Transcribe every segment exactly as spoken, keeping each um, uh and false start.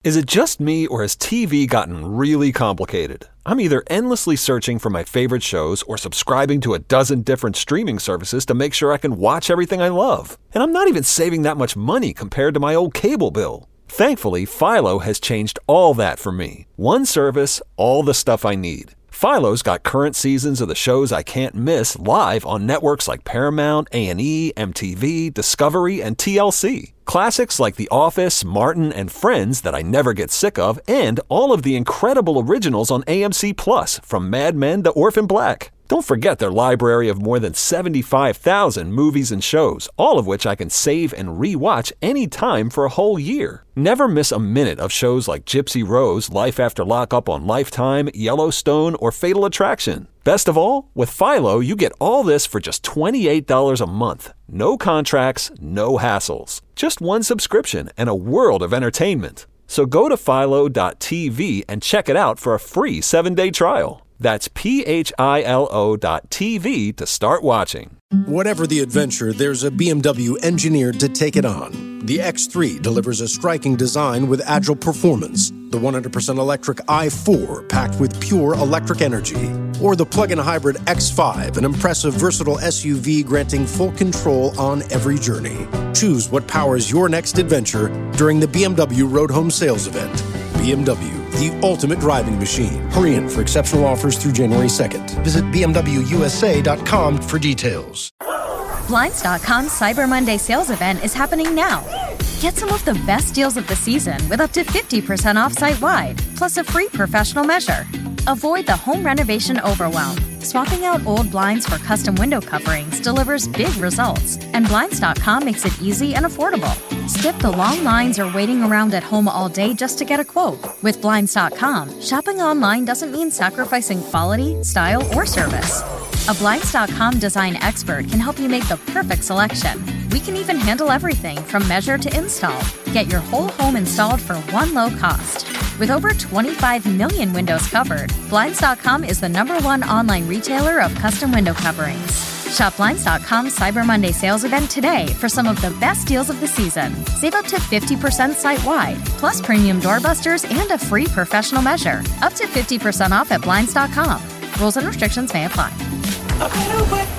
Is it just me, or has T V gotten really complicated? I'm either endlessly searching for my favorite shows or subscribing to a dozen different streaming services to make sure I can watch everything I love. And I'm not even saving that much money compared to my old cable bill. Thankfully, Philo has changed all that for me. One service, all the stuff I need. Philo's got current seasons of the shows I can't miss live on networks like Paramount, A and E, M T V, Discovery, and T L C. Classics like The Office, Martin, and Friends that I never get sick of, and all of the incredible originals on A M C Plus, from Mad Men to Orphan Black. Don't forget their library of more than seventy-five thousand movies and shows, all of which I can save and re-watch anytime for a whole year. Never miss a minute of shows like Gypsy Rose, Life After Lockup on Lifetime, Yellowstone, or Fatal Attraction. Best of all, with Philo, you get all this for just twenty-eight dollars a month. No contracts, no hassles. Just one subscription and a world of entertainment. So go to philo dot t v and check it out for a free seven-day trial. That's P H I L O dot T V to start watching. Whatever the adventure, there's a B M W engineered to take it on. The X three delivers a striking design with agile performance. The one hundred percent electric i four, packed with pure electric energy. Or the plug-in hybrid X five, an impressive, versatile S U V granting full control on every journey. Choose what powers your next adventure during the B M W Road Home Sales Event. B M W, the ultimate driving machine. Hurry in for exceptional offers through January second. Visit b m w u s a dot com for details. Blinds dot com's Cyber Monday sales event is happening now. Get some of the best deals of the season with up to fifty percent off site-wide, plus a free professional measure. Avoid the home renovation overwhelm. Swapping out old blinds for custom window coverings delivers big results, and Blinds dot com makes it easy and affordable. Skip the long lines or waiting around at home all day just to get a quote. With Blinds dot com, shopping online doesn't mean sacrificing quality, style, or service. A Blinds dot com design expert can help you make the perfect selection. We can even handle everything from measure to install. Get your whole home installed for one low cost. With over twenty-five million windows covered, Blinds dot com is the number one online retailer of custom window coverings. Shop Blinds dot com's Cyber Monday sales event today for some of the best deals of the season. Save up to fifty percent site-wide, plus premium doorbusters and a free professional measure. Up to fifty percent off at Blinds dot com. Rules and restrictions may apply. Okay, okay.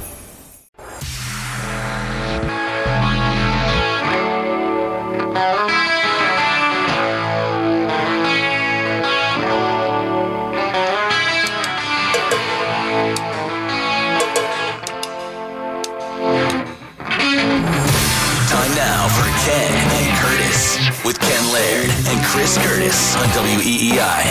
Ken and Curtis with Ken Laird and Chris Curtis on W E E I.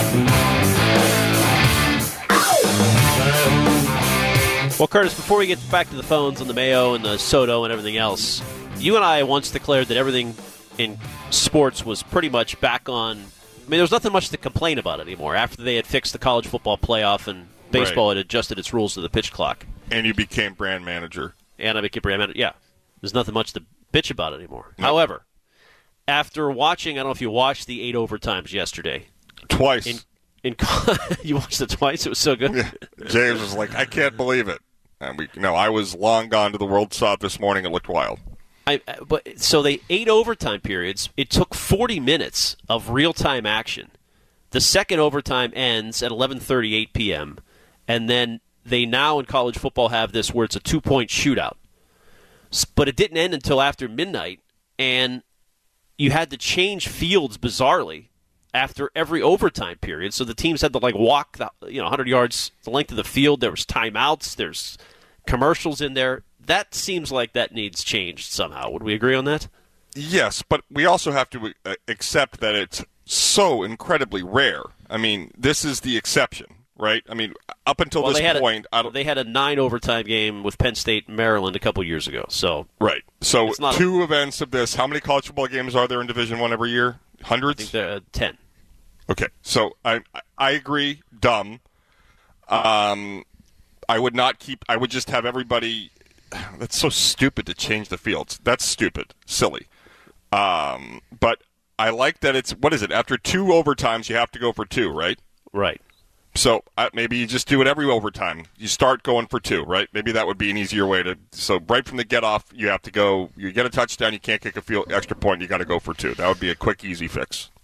Well, Curtis, before we get back to the phones on the Mayo and the Soto and everything else, you and I once declared that everything in sports was pretty much back on. I mean, there was nothing much to complain about anymore after they had fixed the college football playoff and baseball right. had adjusted its rules to the pitch clock. And you became brand manager. And I became brand manager. Yeah. There's nothing much to bitch about it anymore. No. However, after watching, I don't know if you watched the eight overtimes yesterday. Twice. In, in you watched it twice? It was so good. Yeah. James was like, I can't believe it. And we, no, I was long gone to the World Stop this morning. It looked wild. I, but so they eight overtime periods. It took forty minutes of real-time action. The second overtime ends at eleven thirty-eight p.m., and then they now in college football have this where it's a two-point shootout. But it didn't end until after midnight, and you had to change fields bizarrely after every overtime period. So the teams had to like walk the, you know one hundred yards the length of the field. There was timeouts. There's commercials in there. That seems like that needs changed somehow. Would we agree on that? Yes, but we also have to accept that it's so incredibly rare. I mean, this is the exception, right? I mean, up until well, this they point, a, I don't... they had a nine overtime game with Penn State and Maryland a couple years ago. So right. So two a, events of this. How many college football games are there in Division One every year? Hundreds? I think there are ten. Okay, so I I agree. Dumb. Um, I would not keep. I would just have everybody. That's so stupid to change the fields. That's stupid, silly. Um, but I like that it's, what is it? After two overtimes, you have to go for two, right? Right. So uh, maybe you just do it every overtime. You start going for two, right? Maybe that would be an easier way to. So right from the get off, you have to go. You get a touchdown, you can't kick a field extra point. You got to go for two. That would be a quick, easy fix.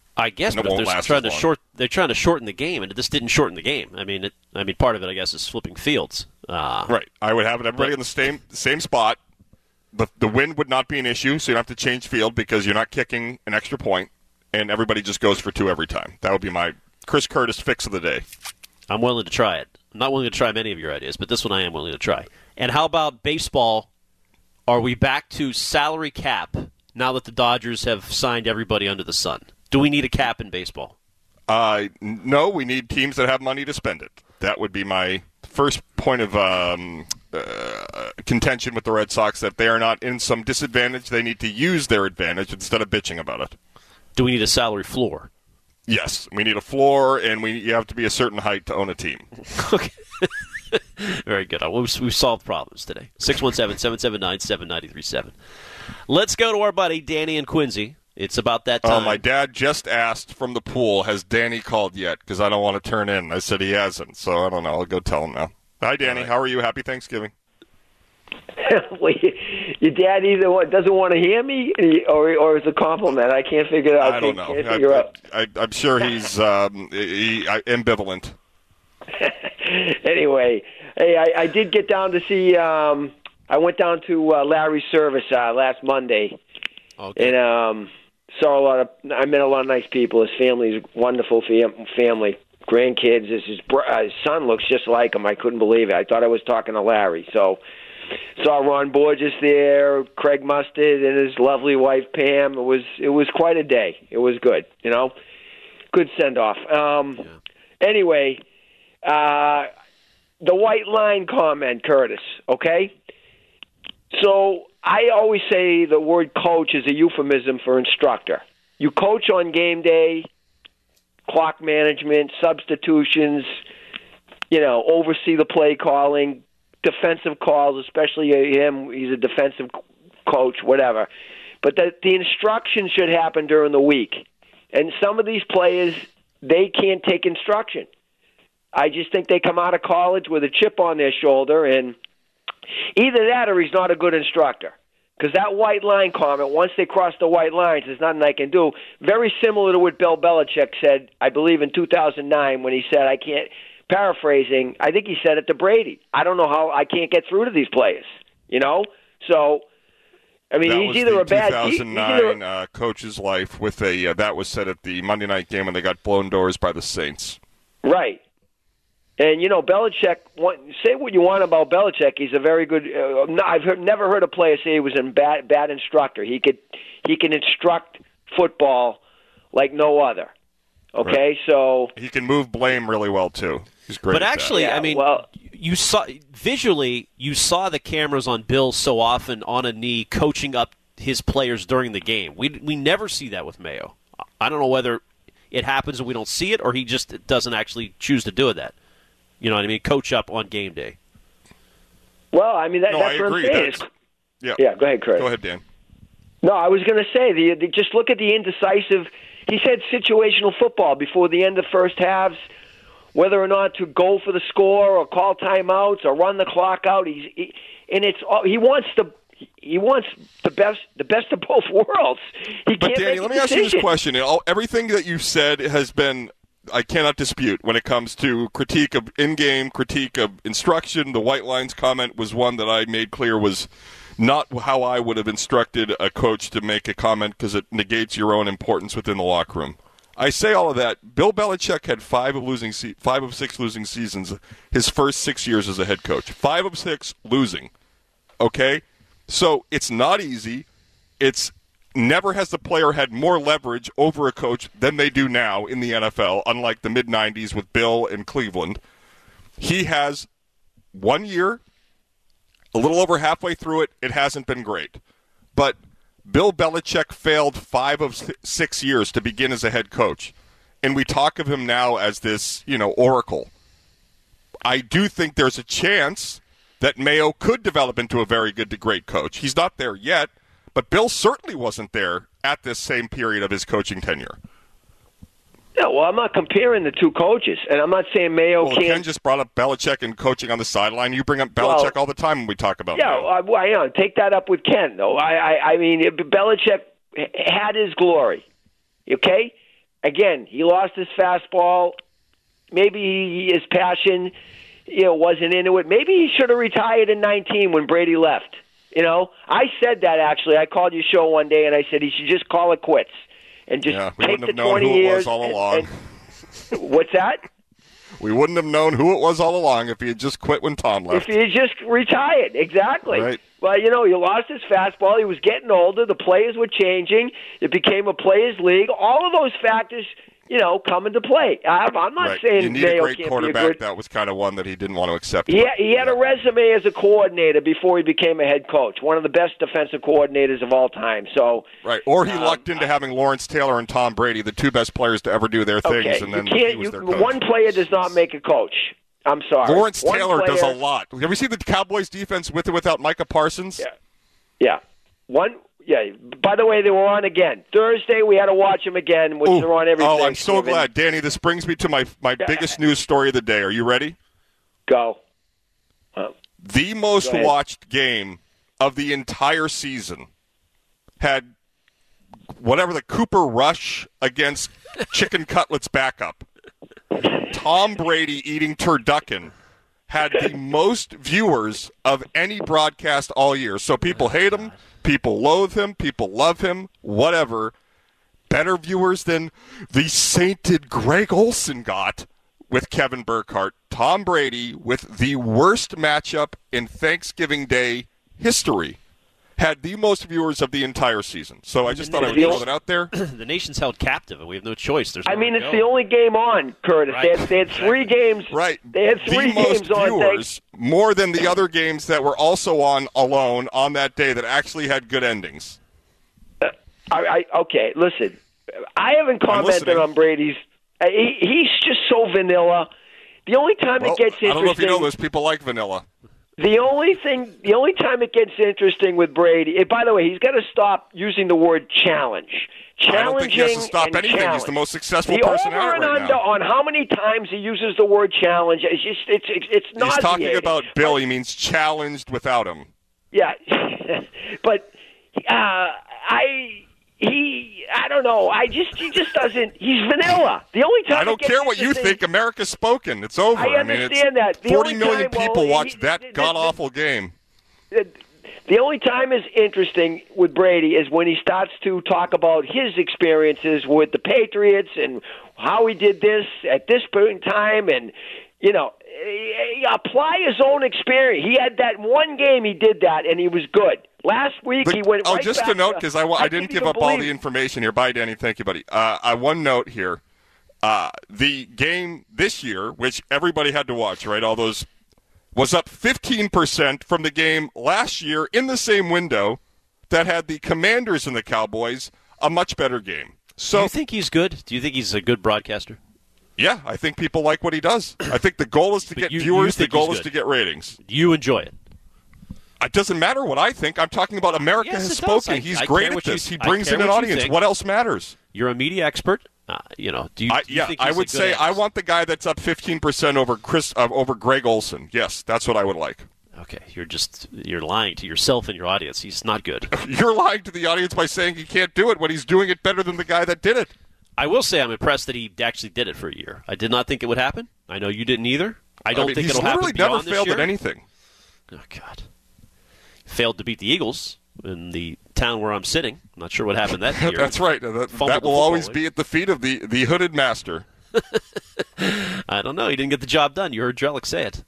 I guess, and but it won't they're last trying to as long. short. They're trying to shorten the game, and this didn't shorten the game. I mean, it, I mean, part of it, I guess, is flipping fields. Uh, Right. I would have it everybody but- in the same same spot. The the wind would not be an issue, so you don't have to change field because you're not kicking an extra point, and everybody just goes for two every time. That would be my Chris Curtis fix of the day. I'm willing to try it. I'm not willing to try many of your ideas, but this one I am willing to try. And how about baseball? Are we back to salary cap now that the Dodgers have signed everybody under the sun? Do we need a cap in baseball? Uh, no, we need teams that have money to spend it. That would be my first point of um, uh, contention with the Red Sox, that they are not in some disadvantage. They need to use their advantage instead of bitching about it. Do we need a salary floor? Yes, we need a floor, and we you have to be a certain height to own a team. Okay. Very good. We've, we've solved problems today. six one seven, seven seven nine, seven nine three seven. Let's go to our buddy Danny and Quincy. It's about that time. Oh, my dad just asked from the pool, has Danny called yet? Because I don't want to turn in. I said he hasn't, so I don't know. I'll go tell him now. Hi, Danny. Right. How are you? Happy Thanksgiving. Well, your dad either wa- doesn't want to hear me, or or it's a compliment. I can't figure it out. I don't know. Can't I, figure out. I, I, I'm sure he's um, he, I, ambivalent. Anyway, hey, I, I did get down to see. Um, I went down to uh, Larry's service uh, last Monday, Okay. and um, saw a lot of. I met a lot of nice people. His family's wonderful fam- family, grandkids. His his, br- uh, his son looks just like him. I couldn't believe it. I thought I was talking to Larry. So saw Ron Borges there, Craig Mustard, and his lovely wife Pam. It was it was quite a day. It was good. You know, good send off. Um, Yeah. Anyway. Uh, the white line comment, Curtis, okay? So I always say the word coach is a euphemism for instructor. You coach on game day, clock management, substitutions, you know, oversee the play calling, defensive calls, especially him. He's a defensive coach, whatever. But the, the instruction should happen during the week. And some of these players, they can't take instruction. I just think they come out of college with a chip on their shoulder, and either that or he's not a good instructor. Because that white line comment, once they cross the white lines, there's nothing I can do. Very similar to what Bill Belichick said, I believe, in two thousand nine when he said, I can't, paraphrasing, I think he said it to Brady. I don't know how I can't get through to these players, you know? So, I mean, that he's was either the a bad... two thousand nine he's either, uh, coach's life with a uh, that was said at the Monday night game when they got blown doors by the Saints. Right. And, you know, Belichick, say what you want about Belichick, he's a very good uh, – I've heard, never heard a player say he was a bad, bad instructor. He could he can instruct football like no other. Okay, Right. so – He can move blame really well, too. He's great But at actually, Yeah, I mean, well- you saw visually, you saw the cameras on Bill so often on a knee coaching up his players during the game. We we never see that with Mayo. I don't know whether it happens and we don't see it, or he just doesn't actually choose to do that. You know what I mean? Coach up on game day. Well, I mean, that, No, that's I what agree. I'm saying. That's- Yeah. Yeah, go ahead, Chris. Go ahead, Dan. No, I was going to say, the, the just look at the indecisive. He said situational football before the end of first halves, whether or not to go for the score or call timeouts or run the clock out. He's he, and it's all, he wants the he wants the best the best of both worlds. He But can't Danny, make let a me ask you this decision. question. All, everything that you've said has been, I cannot dispute when it comes to critique of in-game, critique of instruction. The white lines comment was one that I made clear was not how I would have instructed a coach to make a comment because it negates your own importance within the locker room. I say all of that. Bill Belichick had five of losing se- five of six losing seasons his first six years as a head coach. Five of six losing. Okay? So it's not easy. It's never has the player had more leverage over a coach than they do now in the N F L, unlike the mid nineties with Bill in Cleveland. He has one year, a little over halfway through it, it hasn't been great. But Bill Belichick failed five of six years to begin as a head coach. And we talk of him now as this, you know, oracle. I do think there's a chance that Mayo could develop into a very good to great coach. He's not there yet, but Bill certainly wasn't there at this same period of his coaching tenure. Yeah, well, I'm not comparing the two coaches, and I'm not saying Mayo Well, can't. Ken just brought up Belichick and coaching on the sideline. You bring up Belichick Well, all the time when we talk about Yeah, Mayo. I, well, I know. Take that up with Ken, though. I, I, I mean, Belichick had his glory, okay? again, he lost his fastball. Maybe he, his passion, you know, wasn't into it. Maybe he should have retired in nineteen when Brady left. You know, I said that actually. I called your show one day and I said he should just call it quits and just yeah, we take wouldn't the have known twenty who it years. was all and, along. and, what's that? We wouldn't have known who it was all along if he had just quit when Tom left. If he had just retired, exactly. Right. Well, you know, he lost his fastball. He was getting older. The players were changing. It became a players' league. All of those factors, you know, come into play. I'm, I'm not right. saying you need Mayo a great can't quarterback. be a good. That was kind of one that he didn't want to accept. He, he had a resume as a coordinator before he became a head coach. One of the best defensive coordinators of all time. So right, or he um, lucked into having Lawrence Taylor and Tom Brady, the two best players to ever do their things, okay, and then you can't, he was you, their coach. one player does not make a coach. I'm sorry. Lawrence one Taylor player, does a lot. Have you seen the Cowboys defense with or without Micah Parsons? Yeah. Yeah. One. Yeah. By the way, they were on again Thursday. We had to watch them again, which Ooh. they're on every. Oh, I'm so Thanksgiving. glad, Danny. This brings me to my my Yeah. biggest news story of the day. Are you ready? Go. Oh. The most Go ahead. watched game of the entire season had whatever the Cooper Rush against Chicken Cutlets backup. Tom Brady eating turducken had the most viewers of any broadcast all year. So people hate him, people loathe him, people love him, whatever. Better viewers than the sainted Greg Olsen got with Kevin Burkhardt. Tom Brady, with the worst matchup in Thanksgiving Day history, had the most viewers of the entire season. So I just thought I would throw that out there. The nation's held captive, and we have no choice. There's I nowhere mean, to it's go. the only game on, Curtis. Right. They, had, they had three games. Right. They had three the most games on. viewers, more than the other games that were also on alone on that day that actually had good endings. Uh, I, I, okay, listen. I haven't commented listening. on Brady's. Uh, he, he's just so vanilla. The only time Well, it gets interesting. I don't know if you know this. People like vanilla. The only thing, the only time it gets interesting with Brady. And by the way, he's got to stop using the word challenge. Challenging I don't think he has to stop and anything. challenge. He's the most successful the person over out and right under now. on how many times he uses the word challenge. It's just it's it's, it's He's nauseating. talking about Bill. He means challenged without him. Yeah, but uh, I he I don't know. I just he just doesn't. He's vanilla. The only time I it don't gets care what you interesting- think. America's spoken. It's over. I mean, understand it's that. The Forty only million time- people well, watched he- that the- the- god awful game. The only time is interesting with Brady is when he starts to talk about his experiences with the Patriots and how he did this at this point in time, and you know, he apply his own experience. He had that one game he did that, and he was good. Last week But, he went. oh, right just back a note to- because I, I, I didn't can't give even up all believe- the information here. Bye, Danny. Thank you, buddy. Uh, I one note here. Uh, the game this year, which everybody had to watch, right? All those was up fifteen percent from the game last year in the same window that had the Commanders and the Cowboys, a much better game. So, Do you think he's good? Do you think he's a good broadcaster? yeah, I think people like what he does. I think the goal is to But get you- you viewers. The think goal he's is good. to get ratings. You enjoy it. It doesn't matter what I think. I'm talking about America Yes, has it does. spoken. I- He's I great care at what you- this. He I brings care in an what you audience. think. What else matters? You're a media expert. Uh, you know, do you, I, do you yeah, think I he's a would good say I analyst? want the guy that's up fifteen percent over Chris uh, over Greg Olsen. Yes, that's what I would like. Okay, you're just you're lying to yourself and your audience. He's not good. You're lying to the audience by saying he can't do it when he's doing it better than the guy that did it. I will say I'm impressed that he actually did it for a year. I did not think it would happen. I know you didn't either. I don't mean, think he's it'll happen literally beyond never this failed year. at anything. Oh God, failed to beat the Eagles in the town where I'm sitting. I'm not sure what happened that year. That's right. That, Fumbled that the will always football. be at the feet of the, the hooded master. I don't know. He didn't get the job done. You heard Drellick say it.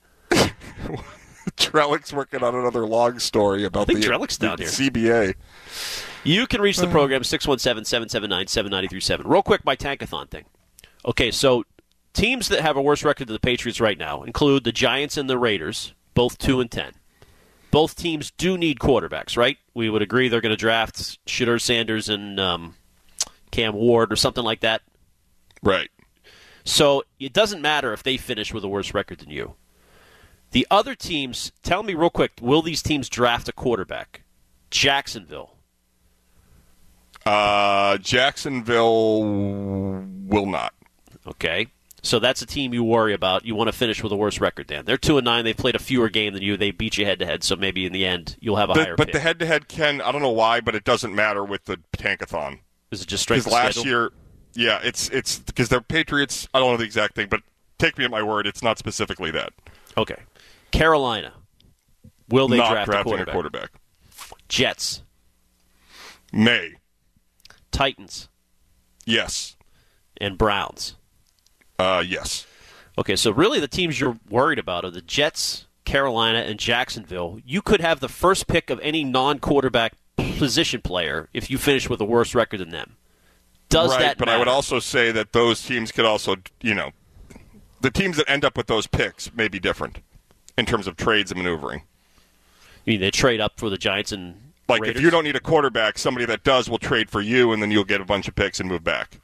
Trellick's working on another long story about I think the, Trellick's the down here. C B A. You can reach the program six one seven, seven seven nine, seven nine three seven. Real quick, my Tankathon thing. Okay, so teams that have a worse record than the Patriots right now include the Giants and the Raiders, both two and ten. Both teams do need quarterbacks, right? We would agree they're going to draft Shedeur Sanders and um, Cam Ward or something like that. Right. So it doesn't matter if they finish with a worse record than you. The other teams, tell me real quick, will these teams draft a quarterback? Jacksonville. Uh, Jacksonville will not. Okay. So that's a team you worry about. You want to finish with a worse record, Dan. They're two and nine. They've played a fewer game than you. They beat you head to head. So maybe in the end you'll have a The- higher. but pick. the head-to-head, Ken, I don't know why, but it doesn't matter with the Tankathon. Is it just straight Because last schedule? year, Yeah, it's it's because they're Patriots. I don't know the exact thing, but take me at my word, it's not specifically that. Okay. Carolina. Will they not draft a quarterback? a quarterback? Jets. May. Titans. Yes. And Browns. Uh, yes. Okay, so really the teams you're worried about are the Jets, Carolina, and Jacksonville. You could have the first pick of any non-quarterback position player if you finish with a worse record than them. Does right, that but matter? I would also say that those teams could also, you know, the teams that end up with those picks may be different in terms of trades and maneuvering. You mean they trade up for the Giants and Like, Raiders? if you don't need a quarterback, somebody that does will trade for you, and then you'll get a bunch of picks and move back.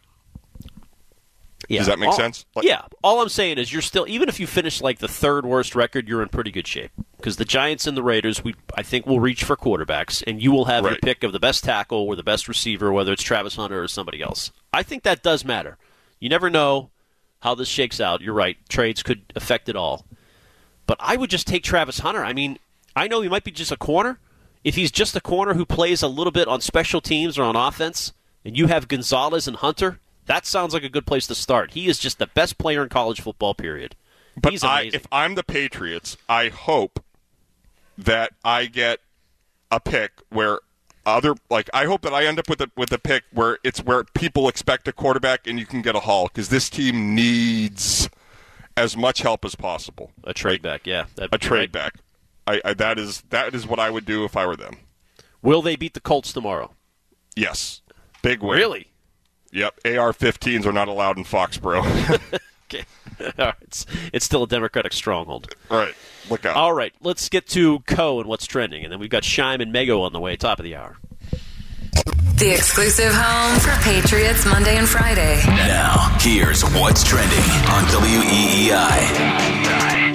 Yeah. Does that make all, sense? Like, yeah. All I'm saying is you're still, even if you finish like the third worst record, you're in pretty good shape. Because the Giants and the Raiders, we I think, will reach for quarterbacks, and you will have right. your pick of the best tackle or the best receiver, whether it's Travis Hunter or somebody else. I think that does matter. You never know how this shakes out. You're right. Trades could affect it all. But I would just take Travis Hunter. I mean, I know he might be just a corner. If he's just a corner who plays a little bit on special teams or on offense, and you have Gonzalez and Hunter, that sounds like a good place to start. He is just the best player in college football, period. But He's I, amazing. if I'm the Patriots, I hope that I get a pick where other like I hope that I end up with a with a pick where it's where people expect a quarterback and you can get a haul, because this team needs as much help as possible. A trade back, yeah. That'd A be trade right. back. I, I that is that is what I would do if I were them. Will they beat the Colts tomorrow? Yes. Big win. Really? Yep. A R fifteens are not allowed in Foxborough. Okay. All right. It's, it's still a Democratic stronghold. All right. Look out. All right. Let's get to Co and what's trending. And then we've got Shime and Mego on the way, top of the hour. The exclusive home for Patriots Monday and Friday. Now, here's what's trending on W E E I.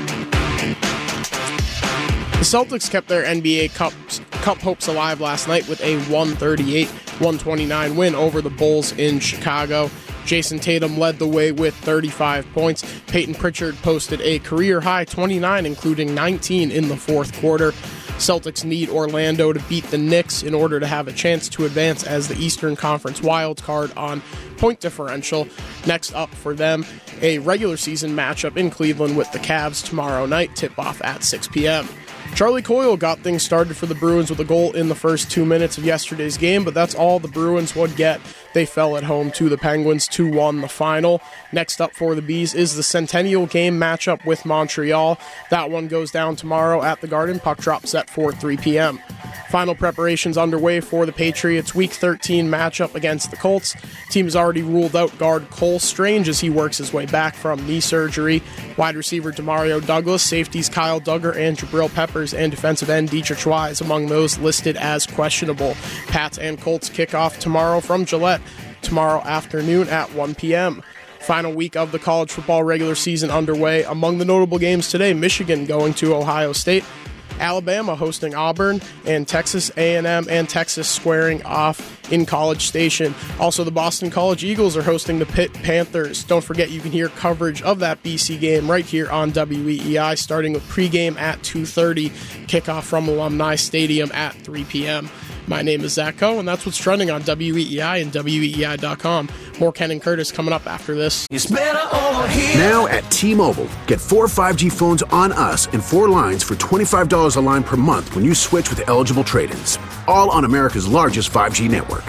The Celtics kept their N B A Cup, Cup hopes alive last night with a one thirty-eight one twenty-nine win over the Bulls in Chicago. Jason Tatum led the way with thirty-five points. Peyton Pritchard posted a career-high twenty-nine, including nineteen in the fourth quarter. Celtics need Orlando to beat the Knicks in order to have a chance to advance as the Eastern Conference wild card on point differential. Next up for them, a regular season matchup in Cleveland with the Cavs tomorrow night, tip-off at six p.m. Charlie Coyle got things started for the Bruins with a goal in the first two minutes of yesterday's game, but that's all the Bruins would get. They fell at home to the Penguins, two one the final. Next up for the Bees is the Centennial Game matchup with Montreal. That one goes down tomorrow at the Garden. Puck drop set for three p.m. Final preparations underway for the Patriots' Week thirteen matchup against the Colts. Team has already ruled out guard Cole Strange as he works his way back from knee surgery. Wide receiver Demario Douglas, safeties Kyle Duggar and Jabril Peppers, and defensive end Dietrich Wise among those listed as questionable. Pats and Colts kick off tomorrow from Gillette, tomorrow afternoon at one p.m. Final week of the college football regular season underway. Among the notable games today, Michigan going to Ohio State, Alabama hosting Auburn, and Texas A and M and Texas squaring off in College Station. Also, the Boston College Eagles are hosting the Pitt Panthers. Don't forget you can hear coverage of that B C game right here on W E E I, starting with pregame at two thirty, kickoff from Alumni Stadium at three p.m. My name is Zach Coe, and that's what's trending on W E E I and W E E I dot com. More Ken and Curtis coming up after this. It's better over here. Now at T-Mobile, get four five G phones on us and four lines for twenty-five dollars a line per month when you switch with eligible trade-ins. All on America's largest five G network.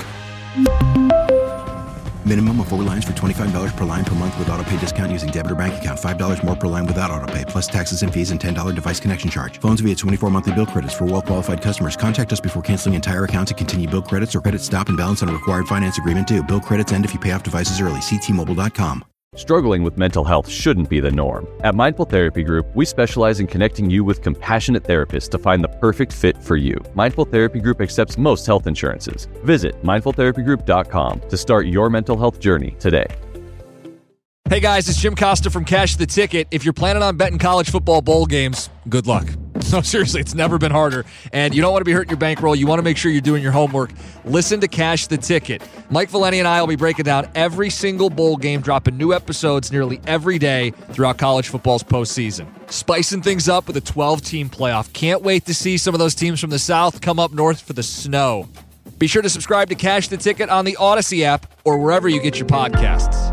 Minimum of four lines for twenty-five dollars per line per month with autopay discount using debit or bank account. five dollars more per line without autopay, plus taxes and fees and ten dollars device connection charge. Phones via twenty-four monthly bill credits for well-qualified customers. Contact us before canceling entire account to continue bill credits or credit stop and balance on a required finance agreement due. Bill credits end if you pay off devices early. See T Mobile dot com. Struggling with mental health shouldn't be the norm. At Mindful Therapy Group, we specialize in connecting you with compassionate therapists to find the perfect fit for you. Mindful Therapy Group accepts most health insurances. Visit mindful therapy group dot com to start your mental health journey today. Hey guys, it's Jim Costa from Cash the Ticket. If you're planning on betting college football bowl games, good luck. No, seriously, it's never been harder. And you don't want to be hurting your bankroll. You want to make sure you're doing your homework. Listen to Cash the Ticket. Mike Valeni and I will be breaking down every single bowl game, dropping new episodes nearly every day throughout college football's postseason. Spicing things up with a twelve-team playoff. Can't wait to see some of those teams from the South come up north for the snow. Be sure to subscribe to Cash the Ticket on the Odyssey app or wherever you get your podcasts.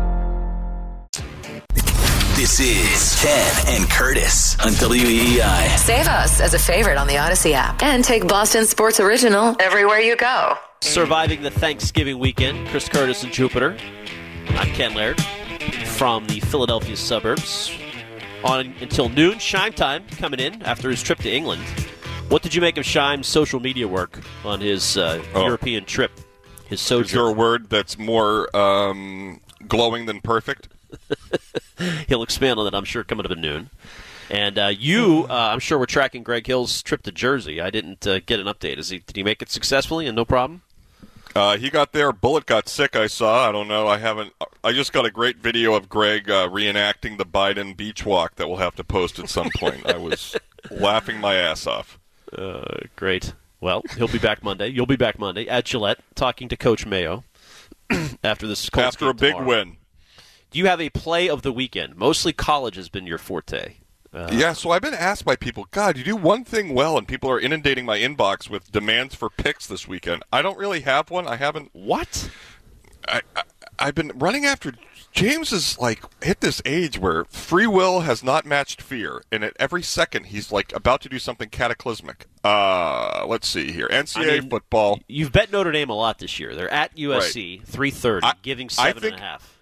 This is Ken and Curtis on W E E I. Save us as a favorite on the Odyssey app and take Boston Sports Original everywhere you go. Surviving the Thanksgiving weekend, Chris Curtis and Jupiter. I'm Ken Laird from the Philadelphia suburbs. On until noon, Shime time coming in after his trip to England. What did you make of Shime's social media work on his uh, oh. European trip? His sojourn. Is there a word that's more um, glowing than perfect? He'll expand on that, I'm sure, coming up at noon. And uh, you, uh, I'm sure, were tracking Greg Hill's trip to Jersey. I didn't uh, get an update. Is he, did he make it successfully and no problem? Uh, he got there. Bullet got sick, I saw. I don't know. I haven't. I just got a great video of Greg uh, reenacting the Biden beach walk that we'll have to post at some point. I was laughing my ass off. Uh, great. Well, he'll be back Monday. You'll be back Monday at Gillette talking to Coach Mayo after this Colts After a big tomorrow. win. Do you have a play of the weekend? Mostly college has been your forte. Uh, yeah, so I've been asked by people, God, you do one thing well, and people are inundating my inbox with demands for picks this weekend. I don't really have one. I haven't. What? I, I, I've been running after. James is like hit this age where free will has not matched fear, and at every second he's like about to do something cataclysmic. Uh, let's see here, N C double A I mean, football. You've bet Notre Dame a lot this year. They're at U S C, right. three thirty, I, giving seven I think, and a half.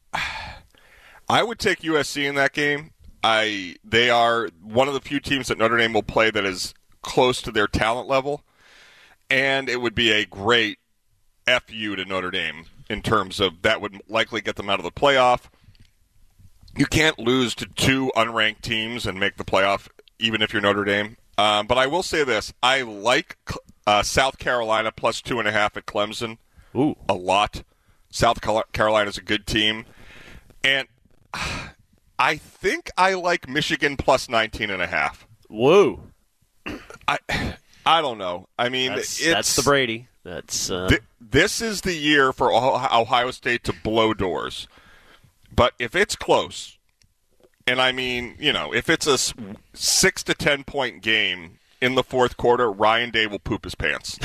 I would take U S C in that game. I they are one of the few teams that Notre Dame will play that is close to their talent level, and it would be a great F U to Notre Dame in terms of that would likely get them out of the playoff. You can't lose to two unranked teams and make the playoff, even if you're Notre Dame. Um, but I will say this: I like uh, South Carolina plus two and a half at Clemson. Ooh, a lot. South Carolina is a good team, and I think I like Michigan plus nineteen and a half. Whoa. I I don't know. I mean, that's, it's, that's the Brady. That's uh... th- this is the year for Ohio State to blow doors. But if it's close, and I mean, you know, if it's a six to ten point game in the fourth quarter, Ryan Day will poop his pants.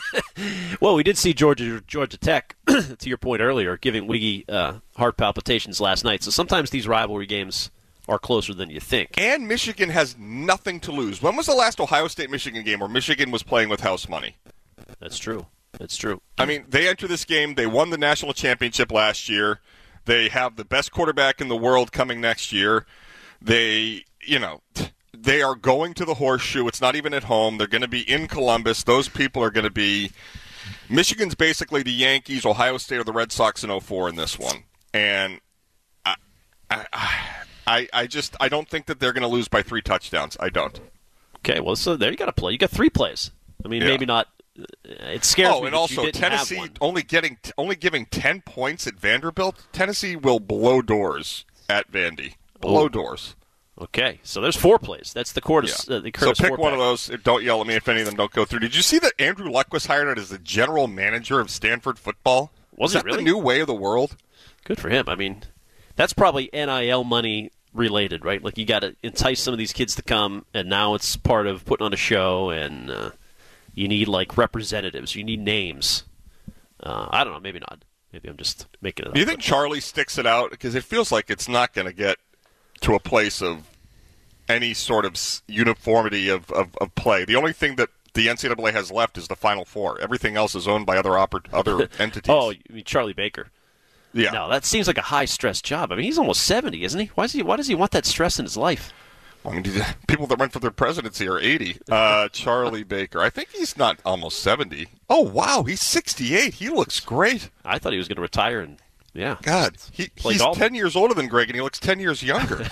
Well, we did see Georgia Georgia Tech, to your point earlier, giving Wiggy uh, heart palpitations last night. So sometimes these rivalry games are closer than you think. And Michigan has nothing to lose. When was the last Ohio State-Michigan game where Michigan was playing with house money? That's true. That's true. I mean, they enter this game. They won the national championship last year. They have the best quarterback in the world coming next year. They, you know, they are going to the Horseshoe. It's not even at home. They're going to be in Columbus. Those people are going to be – Michigan's basically the Yankees, Ohio State, or the Red Sox in oh four in this one. And I, I, I, I just – I don't think that they're going to lose by three touchdowns. I don't. Okay, well, so there you got to play. You got three plays. I mean, yeah. maybe not – it scares oh, me and that also you didn't Tennessee have one. only getting only giving ten points at Vanderbilt. Tennessee will blow doors at Vandy. Blow Oh. doors. Okay, so there's four plays. That's the Curtis. Yeah. Uh, the Curtis so pick four one pack. of those. Don't yell at me if any of them don't go through. Did you see that Andrew Luck was hired as the general manager of Stanford football? Was Is it that really? the new way of the world? Good for him. I mean, that's probably N I L money related, right? Like you got to entice some of these kids to come, and now it's part of putting on a show, and uh, you need like representatives. You need names. Uh, I don't know. Maybe not. Maybe I'm just making it up. Do you think Charlie sticks it out? Because it feels like it's not going to get to a place of any sort of uniformity of, of, of play. The only thing that the N C double A has left is the Final Four. Everything else is owned by other oper- other entities. Oh, you mean Charlie Baker? Yeah. No, that seems like a high stress job. I mean, he's almost seventy, isn't he? Why does he? Why does he want that stress in his life? I mean, people that run for their presidency are eighty. Uh, Charlie Baker. I think he's not almost seventy. Oh, wow. He's sixty-eight. He looks great. I thought he was going to retire and, yeah. God, he, play he's golf. ten years older than Greg, and he looks ten years younger.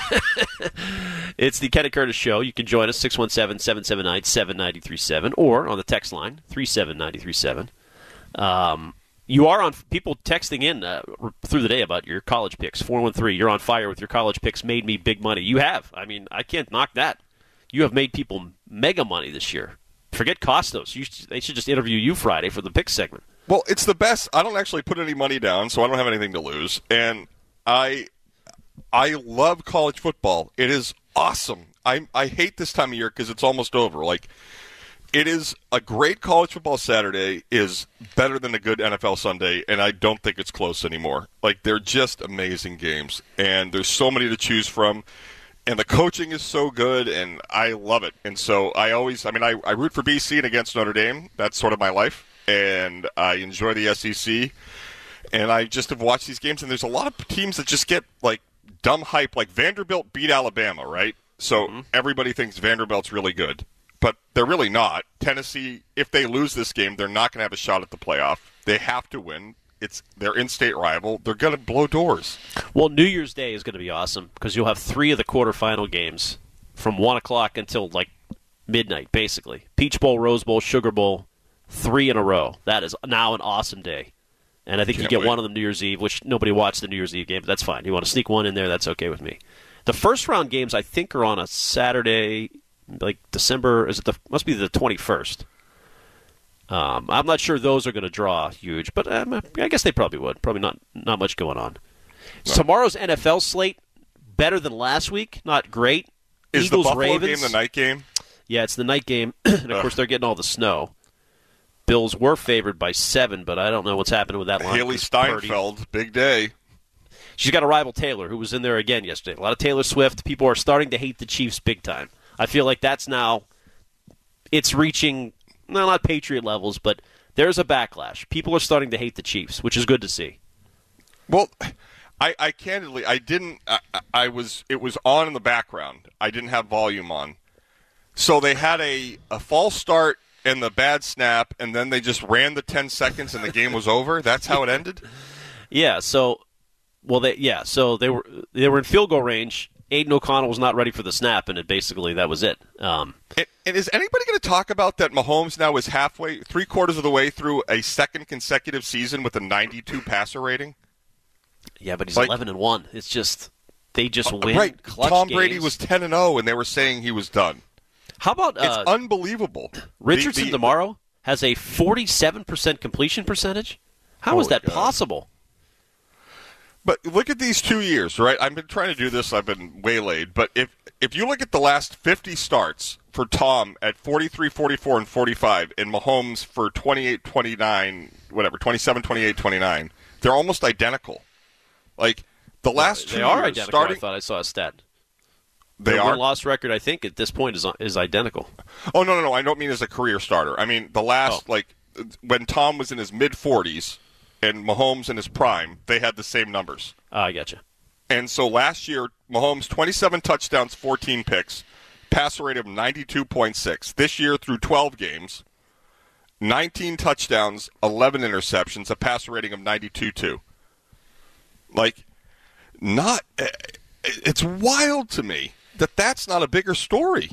It's the Ken and Curtis Show. You can join us, six one seven, seven seven nine, seven nine three seven, or on the text line, three seven nine three seven. Um, you are on, people texting in uh, through the day about your college picks. four one three, you're on fire with your college picks, made me big money. You have. I mean, I can't knock that. You have made people mega money this year. Forget Costos. You, they should just interview you Friday for the pick segment. Well, it's the best. I don't actually put any money down, so I don't have anything to lose. And I I love college football. It is awesome. I I hate this time of year because it's almost over. Like, It is a great college football Saturday is better than a good N F L Sunday, and I don't think it's close anymore. Like, they're just amazing games, and there's so many to choose from, and the coaching is so good, and I love it. And so I always, I mean, I, I root for B C and against Notre Dame. That's sort of my life, and I enjoy the S E C, and I just have watched these games, and there's a lot of teams that just get, like, dumb hype. Like, Vanderbilt beat Alabama, right? So mm-hmm. everybody thinks Vanderbilt's really good. But they're really not. Tennessee, if they lose this game, they're not going to have a shot at the playoff. They have to win. It's their in-state rival. They're going to blow doors. Well, New Year's Day is going to be awesome because you'll have three of the quarterfinal games from one o'clock until, like, midnight, basically. Peach Bowl, Rose Bowl, Sugar Bowl, three in a row. That is now an awesome day. And I think Can't you get wait. one of them New Year's Eve, which nobody watched the New Year's Eve game, but that's fine. You want to sneak one in there, that's okay with me. The first-round games, I think, are on a Saturday, like December, is it the must be the twenty-first. Um, I'm not sure those are going to draw huge, but um, I guess they probably would. Probably not not much going on. No. Tomorrow's N F L slate, better than last week, not great. Is Eagles, the Buffalo Ravens, game the night game? Yeah, it's the night game, and of Ugh. course they're getting all the snow. Bills were favored by seven, but I don't know what's happening with that line. Haley Steinfeld, Purdy. Big day. She's got a rival Taylor, who was in there again yesterday. A lot of Taylor Swift. People are starting to hate the Chiefs big time. I feel like that's now, it's reaching, no, not Patriot levels, but there's a backlash. People are starting to hate the Chiefs, which is good to see. Well, I, I candidly, I didn't, I, I was, it was on in the background. I didn't have volume on. So they had a, a false start and the bad snap, and then they just ran the ten seconds and the game was over? That's how it ended? Yeah, so, well, they, yeah, so they were, they were in field goal range. Aiden O'Connell was not ready for the snap, and it basically that was it. Um, and, and is anybody going to talk about that Mahomes now is halfway, three quarters of the way through a second consecutive season with a ninety-two passer rating? Yeah, but he's like, eleven and one. It's just they just win. Right, clutch Tom games. Brady was ten and zero, and they were saying he was done. How about uh, it's unbelievable? Richardson the, the, tomorrow has a forty-seven percent completion percentage. How oh is that God. possible? But look at these two years, right? I've been trying to do this. I've been waylaid. But if if you look at the last fifty starts for Tom at forty-three, forty-four, and forty-five, and Mahomes for twenty-eight, twenty-nine, whatever, twenty-seven, twenty-eight, twenty-nine, they're almost identical. Like, the last they two they years, are identical. starting, I thought I saw a stat. They Their are? win-loss record, I think, at this point is is identical. Oh, no, no, no. I don't mean as a career starter. I mean, the last, oh. like, when Tom was in his mid-forties and Mahomes in his prime, they had the same numbers. Oh, I gotcha. And so last year, Mahomes, twenty-seven touchdowns, fourteen picks, passer rate of ninety-two point six. This year, through twelve games, nineteen touchdowns, eleven interceptions, a passer rating of ninety-two point two. Like, not – it's wild to me that that's not a bigger story.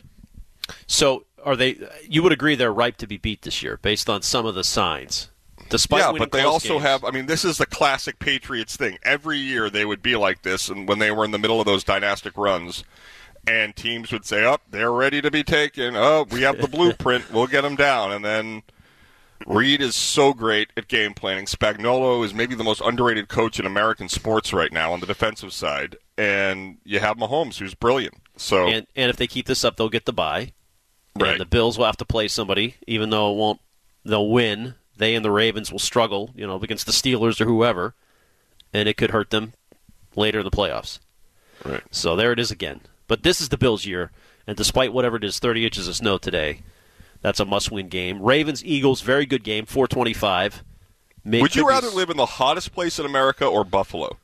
So are they – you would agree they're ripe to be beat this year based on some of the signs? Despite yeah, but they also games. have – I mean, this is the classic Patriots thing. Every year they would be like this, and when they were in the middle of those dynastic runs, and teams would say, oh, they're ready to be taken. Oh, we have the blueprint. We'll get them down. And then Reed is so great at game planning. Spagnuolo is maybe the most underrated coach in American sports right now on the defensive side. And you have Mahomes, who's brilliant. So And, and if they keep this up, they'll get the bye. Right. And the Bills will have to play somebody, even though it won't. They'll win. They and the Ravens will struggle, you know, against the Steelers or whoever, and it could hurt them later in the playoffs. Right. So there it is again. But this is the Bills' year, and despite whatever it is, thirty inches of snow today, that's a must-win game. Ravens, Eagles, very good game, four twenty-five. May, Would you rather be... live in the hottest place in America or Buffalo?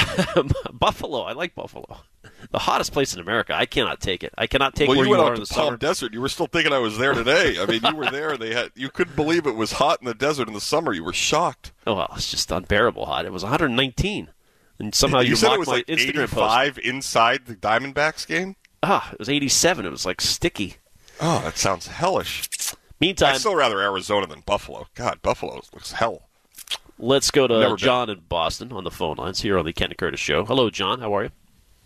Buffalo. I like Buffalo. The hottest place in America. I cannot take it. I cannot take well, where you, you went are out in the to Palm summer. Desert. You were still thinking I was there today. I mean, you were there. They had you couldn't believe it was hot in the desert in the summer. You were shocked. Oh, well, it's just unbearable hot. It was one hundred nineteen, and somehow you, you said mocked it was my like Instagram eighty-five post. Inside the Diamondbacks game. Ah, it was eighty-seven. It was like sticky. Oh, that sounds hellish. Meantime, I'd still rather Arizona than Buffalo. God, Buffalo looks hell. Let's go to Never John been. in Boston on the phone lines here on the Ken and Curtis Show. Hello, John. How are you?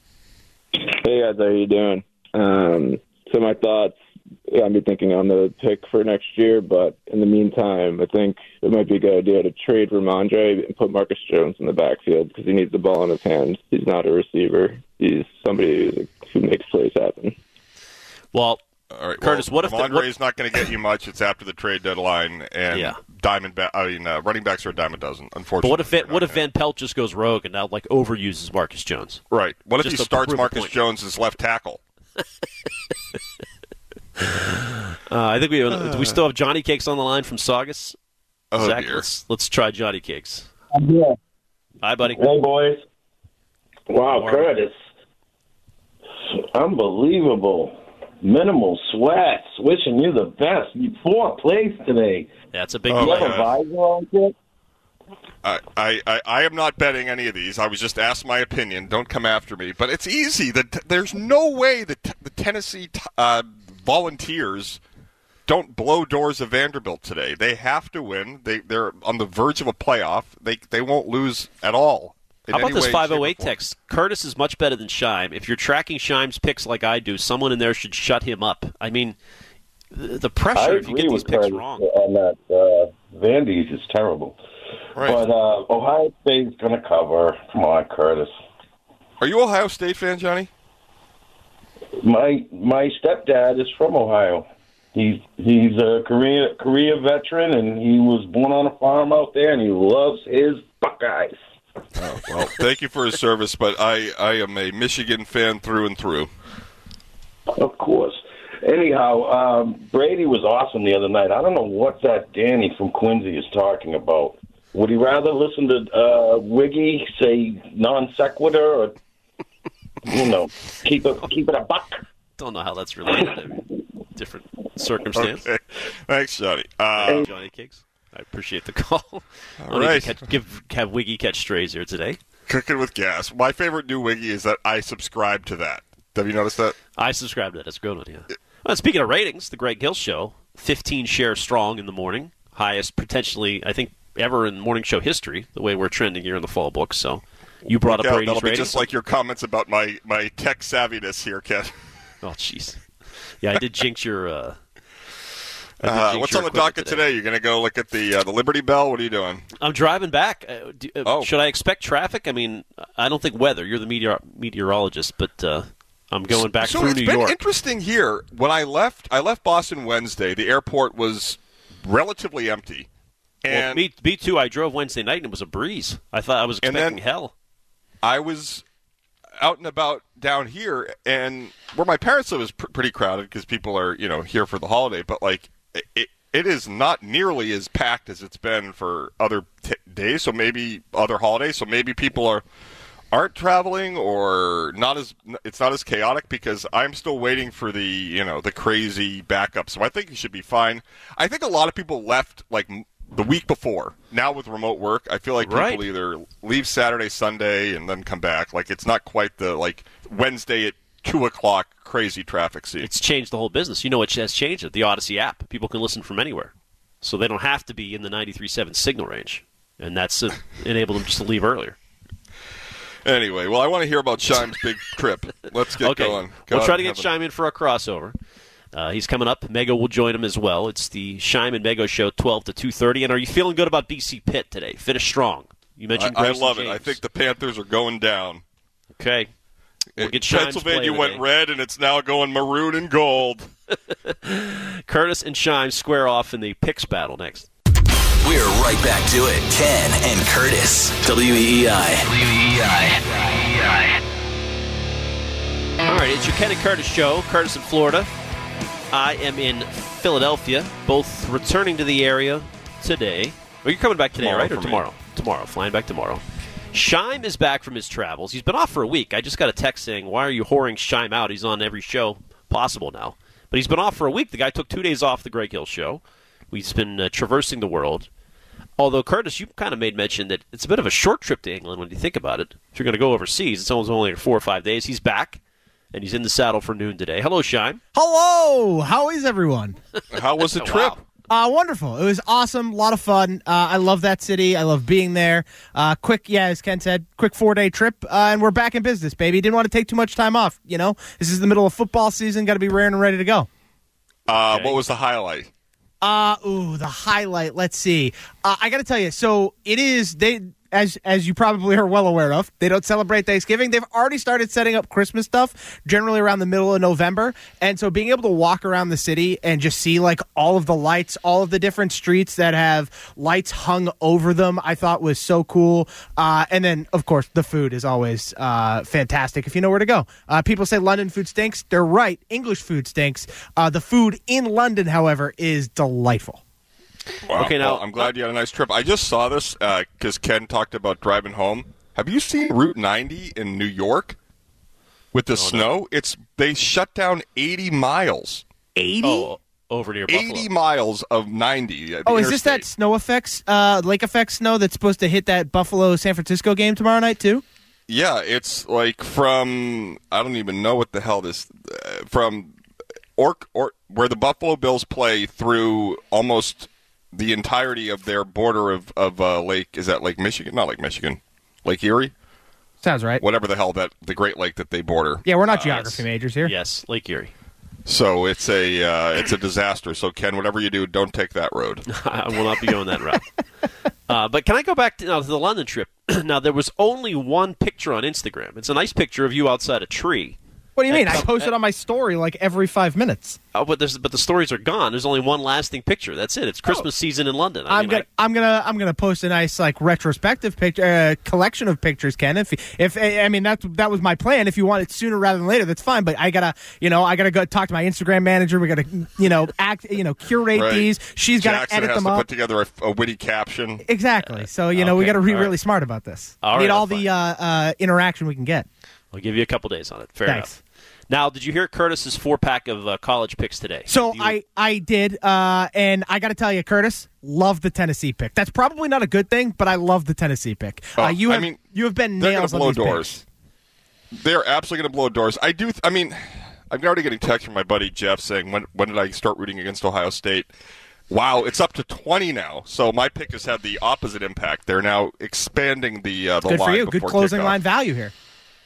Hey, guys. How are you doing? Um, so my thoughts, yeah, I've been thinking on the pick for next year, but in the meantime, I think it might be a good idea to trade Ramondre and put Marcus Jones in the backfield because he needs the ball in his hands. He's not a receiver. He's somebody who makes plays happen. Well, All right, Curtis, well, what if the, Ramondre's what, not going to get you much? It's after the trade deadline, and Yeah. diamond. Ba- I mean, uh, running backs are a dime a dozen. Unfortunately, but what if it, what if Van Pelt just goes rogue and now like overuses Marcus Jones? Right. What if Just he to starts prove a Marcus point. Jones as left tackle? Uh, I think we do. We still have Johnny Cakes on the line from Saugus. Oh, Zach, dear. let's let's try Johnny Cakes. I'm here. Hi, buddy. Hey, boys. Wow, Wow. Curtis. Unbelievable. Minimal sweats. Wishing you the best. You four plays today. That's a big Oh, you have play. a visor on it? I, I, I, I am not betting any of these. I was just asked my opinion. Don't come after me. But it's easy. The, there's no way that t- the Tennessee t- uh, Volunteers don't blow doors of Vanderbilt today. They have to win. They, they're on the verge of a playoff. They they won't lose at all. in How about any this way, five oh shape, or eight form. text? Curtis is much better than Scheim. If you're tracking Scheim's picks like I do, someone in there should shut him up. I mean, the, the I pressure if you agree get these with picks Curtis wrong. on that. Uh, Vandy's is terrible. Right. But uh, Ohio State's going to cover. Come on, Curtis. Are you an Ohio State fan, Johnny? My my stepdad is from Ohio. He's he's a Korea Korea veteran, and he was born on a farm out there, and he loves his Buckeyes. Oh, well, thank you for his service, but I, I am a Michigan fan through and through. Of course. Anyhow, um, Brady was awesome the other night. I don't know what that Danny from Quincy is talking about. Would he rather listen to uh, Wiggy say non sequitur, or you know, keep it keep it a buck? Don't know how that's related to different circumstance. Okay. Thanks, Johnny. Uh, Hey, Johnny Cakes. I appreciate the call. All I'll need to right. catch, give have Wiggy catch strays here today. Cooking with gas. My favorite new Wiggy is that I subscribe to that. Have you noticed that? I subscribe to that. That's a good one, yeah. Well, speaking of ratings, the Greg Hill Show, fifteen shares strong in the morning. Highest potentially, I think, ever in morning show history, the way we're trending here in the fall book. So you brought Look up out, Brady's that'll be ratings. just like your comments about my, my tech savviness here, Ken. Oh, jeez. Yeah, I did jinx your... Uh, I did Uh, jinx what's your on the equipment docket today? You're going to go look at the uh, the Liberty Bell? What are you doing? I'm driving back. Uh, do, uh, Oh. Should I expect traffic? I mean, I don't think weather. You're the meteor- meteorologist, but uh, I'm going back so through it's New been York. interesting here. When I left, I left Boston Wednesday. The airport was relatively empty. Well, And me, me too. I drove Wednesday night, and it was a breeze. I thought I was And expecting then- hell. I was out and about down here, and where my parents live is pr- pretty crowded because people are, you know, here for the holiday. But like, it, it is not nearly as packed as it's been for other t- days. So maybe other holidays. So maybe people are aren't traveling, or not as it's not as chaotic because I'm still waiting for the you know the crazy backup. So I think it should be fine. I think a lot of people left like the week before. Now with remote work, I feel like people Right. either leave Saturday, Sunday, and then come back. Like it's not quite the like Wednesday at two o'clock crazy traffic scene. It's changed the whole business. You know what has changed it? The Odyssey app. People can listen from anywhere. So they don't have to be in the ninety-three point seven signal range. And that's uh, enabled them just to leave earlier. Anyway, well, I want to hear about Scheim's big trip. Let's get okay. going. We'll God try to get heaven. Scheim in for a crossover. Uh, he's coming up. Mego will join him as well. It's the Scheim and Mego show, twelve to two thirty. And are you feeling good about B C Pitt today? Finish strong. You mentioned I, I Grayson love it. James. I think the Panthers are going down. Okay. We'll get Scheim's Pennsylvania play went today. red, and it's now going maroon and gold. Curtis and Scheim square off in the picks battle next. We're right back to it. Ken and Curtis. W E E I. W E E I. All right, it's your Ken and Curtis show. Curtis in Florida. I am in Philadelphia, both returning to the area today. Well, you're coming back today, Tomorrow right? Or for me. tomorrow? Tomorrow. Flying back tomorrow. Scheim is back from his travels. He's been off for a week. I just got a text saying, why are you whoring Scheim out? He's on every show possible now. But he's been off for a week. The guy took two days off the Greg Hill show. He's been uh, traversing the world. Although, Curtis, you kind of made mention that it's a bit of a short trip to England when you think about it. If you're going to go overseas, it's almost only four or five days. He's back, and he's in the saddle for noon today. Hello, Scheim. Hello! How is everyone? How was the trip? Uh, wonderful. It was awesome. A lot of fun. Uh, I love that city. I love being there. Uh, quick, yeah, as Ken said, quick four-day trip, uh, and we're back in business, baby. Didn't want to take too much time off, you know? This is the middle of football season. Got to be raring and ready to go. Uh, What was the highlight? Uh, ooh, the highlight. Let's see. Uh, I got to tell you, so it is, they as as you probably are well aware of, they don't celebrate Thanksgiving. They've already started setting up Christmas stuff, generally around the middle of November. And so being able to walk around the city and just see like all of the lights, all of the different streets that have lights hung over them, I thought was so cool. Uh, and then, of course, the food is always uh, fantastic if you know where to go. Uh, people say London food stinks. They're right. English food stinks. Uh, the food in London, however, is delightful. Wow. Okay, now well, I'm glad you had a nice trip. I just saw this because uh, Ken talked about driving home. Have you seen Route ninety in New York with the oh, snow? No. It's they shut down eighty miles. eighty? Oh, over near Buffalo. eighty miles of ninety. Oh, is this that snow effects, uh, lake effect snow that's supposed to hit that Buffalo-San Francisco game tomorrow night too? Yeah, it's like from I don't even know what the hell this uh, from or or where the Buffalo Bills play through almost the entirety of their border of, of uh, Lake, is that Lake Michigan? Not Lake Michigan. Lake Erie? Sounds right. Whatever the hell, that the Great Lake that they border. Yeah, we're not uh, geography majors here. Yes, Lake Erie. So it's a uh, it's a disaster. So, Ken, whatever you do, don't take that road. I will not be going that route. Uh, but can I go back to, now, to the London trip? Now, there was only one picture on Instagram. It's a nice picture of you outside a tree. What do you mean? I post it on my story like every five minutes. Oh, but there's but the stories are gone. There's only one lasting picture. That's it. It's Christmas oh. season in London. I I'm mean, gonna I, I'm gonna I'm gonna post a nice like retrospective picture uh, collection of pictures, Ken. If if I mean that that was my plan. If you want it sooner rather than later, that's fine. But I gotta you know I gotta go talk to my Instagram manager. We gotta you know act you know curate right. these. She's gotta Jackson edit has them to up. Put together a, a witty caption. Exactly. So you know okay. we gotta be all really right. smart about this. All Need right, all fine. the uh, uh, interaction we can get. I'll give you a couple days on it. Fair Thanks. enough. Now, did you hear Curtis's four-pack of uh, college picks today? So you... I, I did, uh, and I got to tell you, Curtis, love the Tennessee pick. That's probably not a good thing, but I love the Tennessee pick. Oh, uh, you have, I mean, you have been they're nails gonna blow on these doors. picks. They're absolutely going to blow doors. I do. Th- I mean, I'm already getting text from my buddy Jeff saying, "When when did I start rooting against Ohio State?" Wow, it's up to twenty now. So my pick has had the opposite impact. They're now expanding the uh, the Good line. for you. Good closing kickoff. line value here.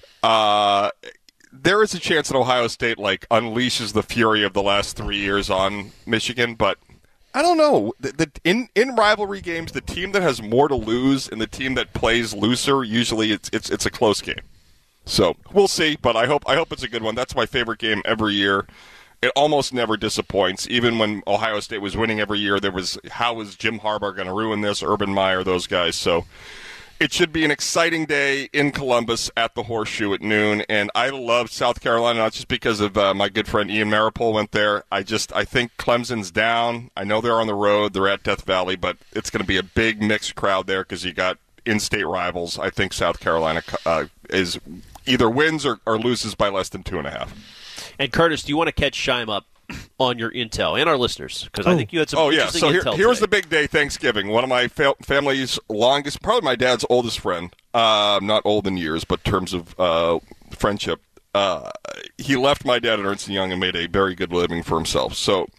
Uh, there is a chance that Ohio State like unleashes the fury of the last three years on Michigan, but I don't know. The, the, in in rivalry games, the team that has more to lose and the team that plays looser, usually it's it's it's a close game. So we'll see, but I hope I hope it's a good one. That's my favorite game every year. It almost never disappoints. Even when Ohio State was winning every year, there was how was Jim Harbaugh going to ruin this? Urban Meyer, those guys. So it should be an exciting day in Columbus at the Horseshoe at noon. And I love South Carolina, not just because of uh, my good friend Ian Maripol went there. I just I think Clemson's down. I know they're on the road. They're at Death Valley, but it's going to be a big mixed crowd there because you got in-state rivals. I think South Carolina uh, is either wins or, or loses by less than two and a half. And Curtis, do you want to catch Shime up on your intel and our listeners? Because oh. I think you had some oh, interesting yeah. So here, intel here was today. the big day, Thanksgiving. One of my fa- family's longest, probably my dad's oldest friend. Uh, not old in years, but in terms of uh, friendship. Uh, he left my dad at Ernst and Young and made a very good living for himself. So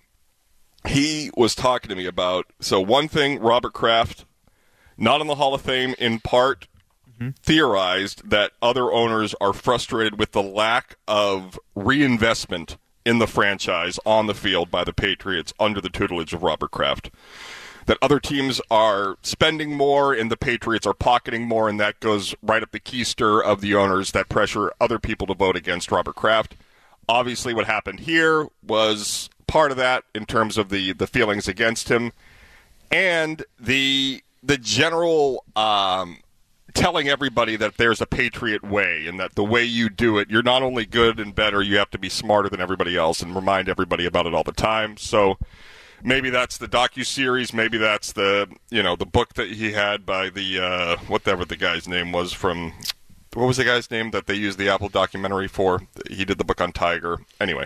he was talking to me about, so one thing, Robert Kraft, not in the Hall of Fame in part, Mm-hmm. theorized that other owners are frustrated with the lack of reinvestment in the franchise on the field by the Patriots under the tutelage of Robert Kraft. That other teams are spending more and the Patriots are pocketing more, and that goes right up the keister of the owners that pressure other people to vote against Robert Kraft. Obviously what happened here was part of that in terms of the, the feelings against him and the the general um, telling everybody that there's a Patriot way and that the way you do it, you're not only good and better, you have to be smarter than everybody else and remind everybody about it all the time. So maybe that's the docuseries, maybe that's the, you know, the book that he had by the, uh, whatever the guy's name was from, what was the guy's name that they used the Apple documentary for? He did the book on Tiger. Anyway.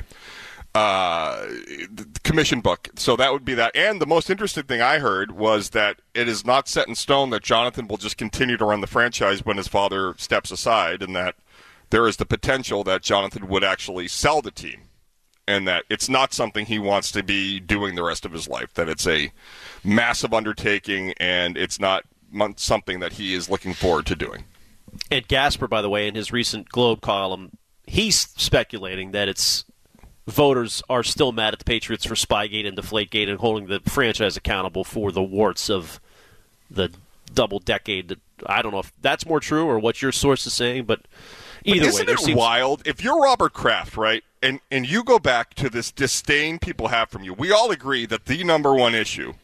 Uh, the commission book. So that would be that. And the most interesting thing I heard was that it is not set in stone that Jonathan will just continue to run the franchise when his father steps aside, and that there is the potential that Jonathan would actually sell the team, and that it's not something he wants to be doing the rest of his life, that it's a massive undertaking and it's not something that he is looking forward to doing. And Gasper, by the way, in his recent Globe column, he's speculating that it's voters are still mad at the Patriots for Spygate and Deflategate and holding the franchise accountable for the warts of the double decade that I don't know if that's more true or what your source is saying, but either but way, isn't there it seems wild? If you're Robert Kraft, right, and and you go back to this disdain people have from you, we all agree that the number one issue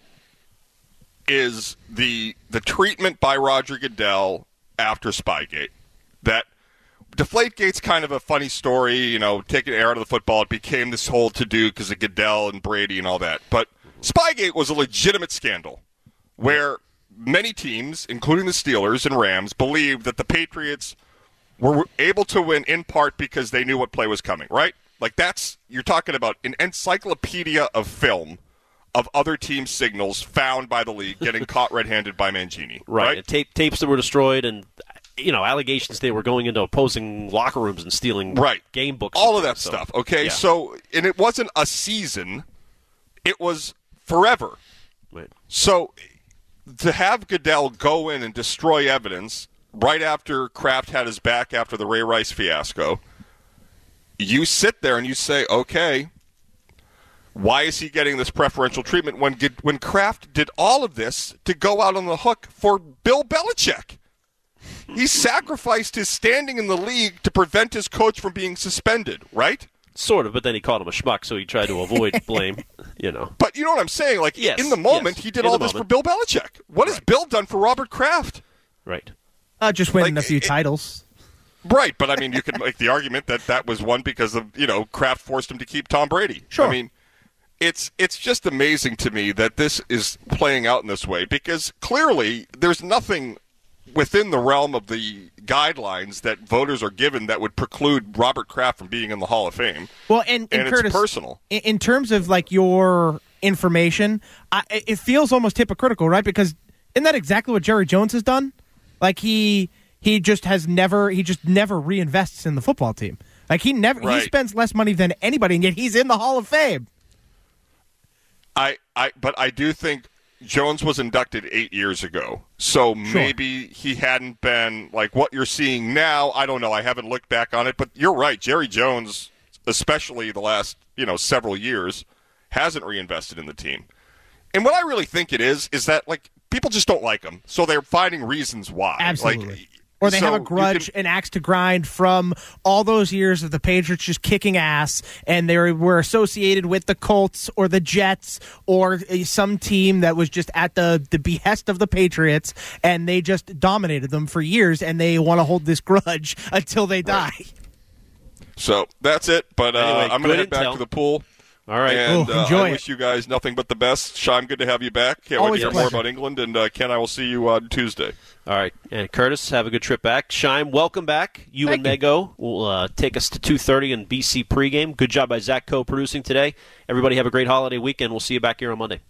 is the the treatment by Roger Goodell after Spygate. That Deflategate's kind of a funny story, you know, taking air out of the football. It became this whole to-do because of Goodell and Brady and all that. But Spygate was a legitimate scandal where many teams, including the Steelers and Rams, believed that the Patriots were able to win in part because they knew what play was coming, right? Like that's, you're talking about an encyclopedia of film of other team signals found by the league getting caught red-handed by Mangini. right. Right? And tape, tapes that were destroyed and, you know, allegations they were going into opposing locker rooms and stealing right. game books. All of that so, stuff, okay? yeah. So, and it wasn't a season. It was forever. Right. So to have Goodell go in and destroy evidence right after Kraft had his back after the Ray Rice fiasco, you sit there and you say, okay, why is he getting this preferential treatment when when Kraft did all of this to go out on the hook for Bill Belichick? He sacrificed his standing in the league to prevent his coach from being suspended, right? Sort of, but then he called him a schmuck, so he tried to avoid blame, you know. But you know what I'm saying? Like, yes, in the moment, yes, he did in all the this moment. for Bill Belichick. What right. has Bill done for Robert Kraft? Right. Uh, just winning like, a few it, titles. Right, but I mean, you could make the argument that that was one because of, you know, Kraft forced him to keep Tom Brady. Sure. I mean, it's it's just amazing to me that this is playing out in this way because clearly there's nothing within the realm of the guidelines that voters are given that would preclude Robert Kraft from being in the Hall of Fame. Well, and, and, and Curtis, it's personal. In, in terms of like your information, I, it feels almost hypocritical, right? Because isn't that exactly what Jerry Jones has done? Like he he just has never he just never reinvests in the football team. Like he never right. he spends less money than anybody, and yet he's in the Hall of Fame. I, I but I do think Jones was inducted eight years ago, so Sure. maybe he hadn't been like what you're seeing now. I don't know. I haven't looked back on it, but you're right. Jerry Jones, especially the last you know several years, hasn't reinvested in the team. And what I really think it is is that like people just don't like him, so they're finding reasons why. Absolutely. Like, Or they so have a you grudge, can- an axe to grind from all those years of the Patriots just kicking ass, and they were associated with the Colts or the Jets or some team that was just at the, the behest of the Patriots, and they just dominated them for years, and they want to hold this grudge until they die. Right. So that's it, but uh, Anyway, I'm going to good head back intel. to the pool. All right. And Oh, uh, enjoy I it. wish you guys nothing but the best. Sean, good to have you back. Can't Always wait to a hear more pleasure. about England. And uh, Ken, I will see you on Tuesday. All right. And Curtis, have a good trip back. Shime, welcome back. You Thank and Mego will uh, take us to two thirty in B C pregame. Good job by Zach Co producing today. Everybody have a great holiday weekend. We'll see you back here on Monday.